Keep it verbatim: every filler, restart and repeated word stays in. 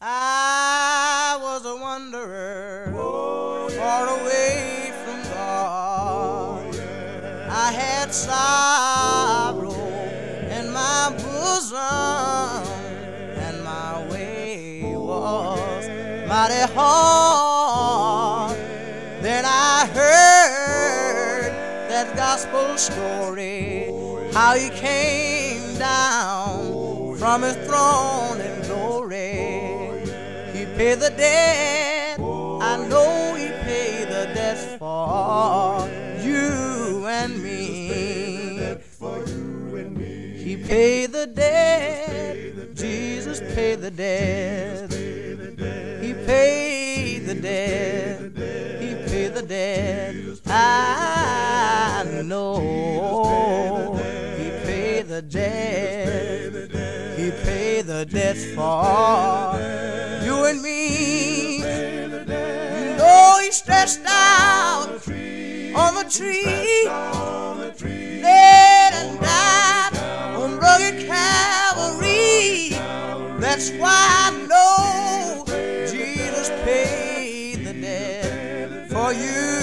I was a wanderer, oh, yeah, far away from God. Oh, yeah, I had sorrow, oh, yeah, in my bosom, and my way was mighty hard. Then I heard that gospel story, how he came down from his throne in glory. He paid the debt, I know he paid the debt for you and me. He paid the debt, Jesus paid the debt. He paid the debt, he paid the debt. I know he paid the debt, he paid the debt for you and me. You know he stretched out on the tree, bled and died on rugged Calvary. That's why I know Jesus paid the debt for you